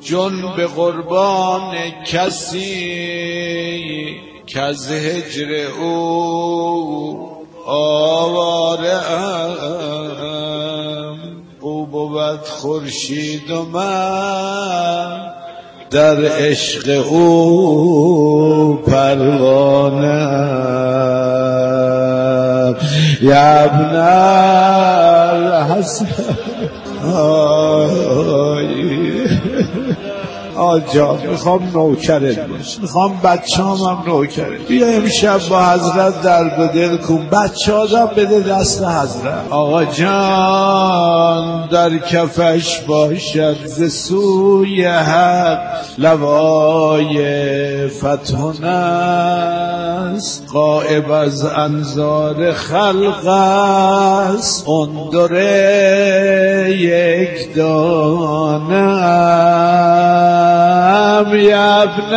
جون به قربان کسی که از هجر او آواره ام. او بود خورشید و من در عشق او پروانه. یا ابن الحسن آجا میخوام نوکرت باش، میخوام بچه هم نوکرت. بیا امشب با حضرت درد و دل کن، بچه آدم بده دست حضرت. آقا جان در کفش باشد ز سوی حق لوای فتح و نصر، غایب از انظار خلق است اندره یک دانه. یا ابن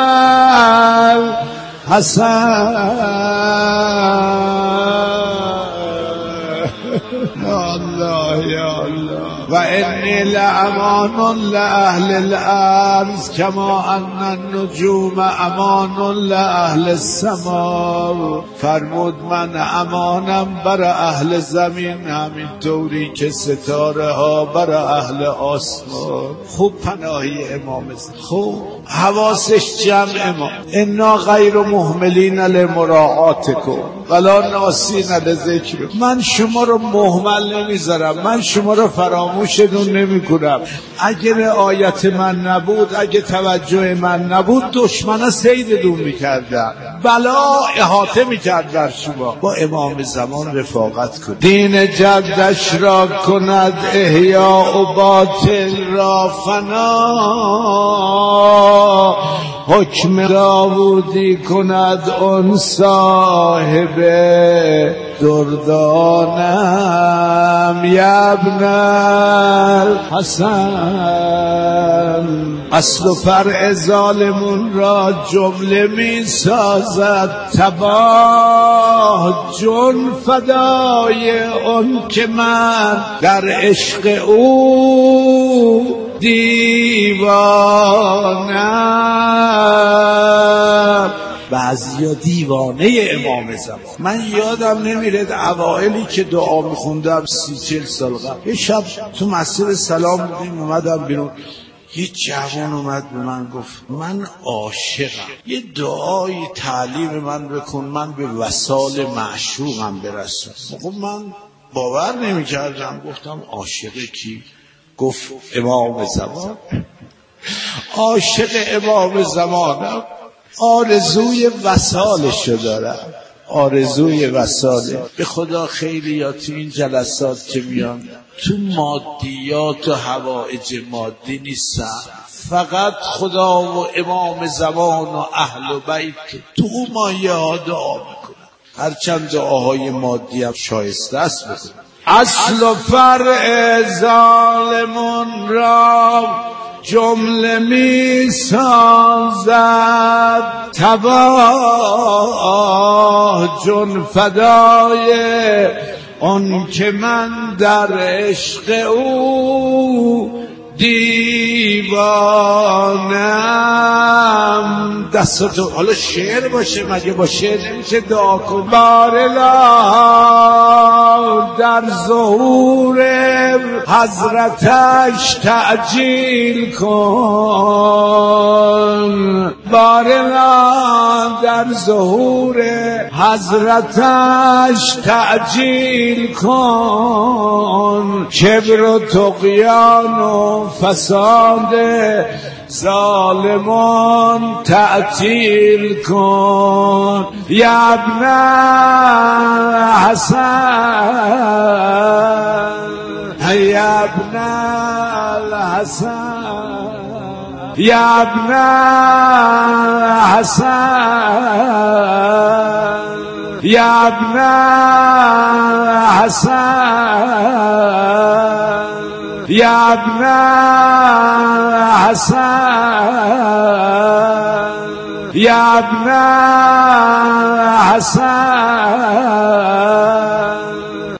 الحسن الله یا الله. و انی لامان لاهل الارض کما ان النجوم امان لاهل السما. فرمود من امانم برای اهل زمین، همین طوری که ستاره ها برای اهل آسمان. خوب پناهی امام خوب حواسش جمع امام. انا غیر مهملین لمراعاتکم ولا ناسین لذکر. من شما رو مهمل نمیذارم، من شما رو فراموشتون نمی کنم. اگه رعایت من نبود، اگه توجه من نبود، دشمنا سیدتون میکردن، بلا احاطه میکرد بر شما. با امام زمان رفاقت کن، دین جدش را کند احیا و باطل را فنا. حکم داوودی کند اون صاحب دردانم. یا ابن الحسن اصل و فرع ظالمون را جمله می سازد تباه. جون فدای اون که من در عشق او دیوانم. بعضیا دیوانه امام زمان. من یادم نمیره اوائلی که دعا میخوندم 30-40 سال قبل، یه شب تو مسجد سلام بودیم، اومدم بیرون، یه جوان اومد به من گفت من عاشقم، یه دعایی تعلیم من بکن من به وصال معشوقم برسم. خب من باور نمی کردم، گفتم عاشق کی؟ گفت امام زمان. عاشق امام زمانم، آرزوی وصالشو دارم، آرزوی وصاله. به خدا خیلی یا تو این جلسات که میان تو مادیات و حوائج مادی نیستن، فقط خدا و امام زمان و اهل و بیت تو مایه ها دعا میکنن، هرچند دعاهای مادی هم شایسته است بکنن. اصل و فرع ظالمون را جمله می سازد تباه. جون فدای اون که من در عشق او دیوانم. دستتو حالا شعر باشه، مگه با شعر نمیشه دعا کن؟ بارلا در ظهور حضرتش تعجیل کن. بارلا در ظهور حضرتش تعجیل کن. کبر و طغیان و فساد ظالمان تعطیل کن. یا ابن الحسن یا ابن الحسن یا ابن الحسن یا ابن الحسن یا ابن الحسن یا ابن الحسن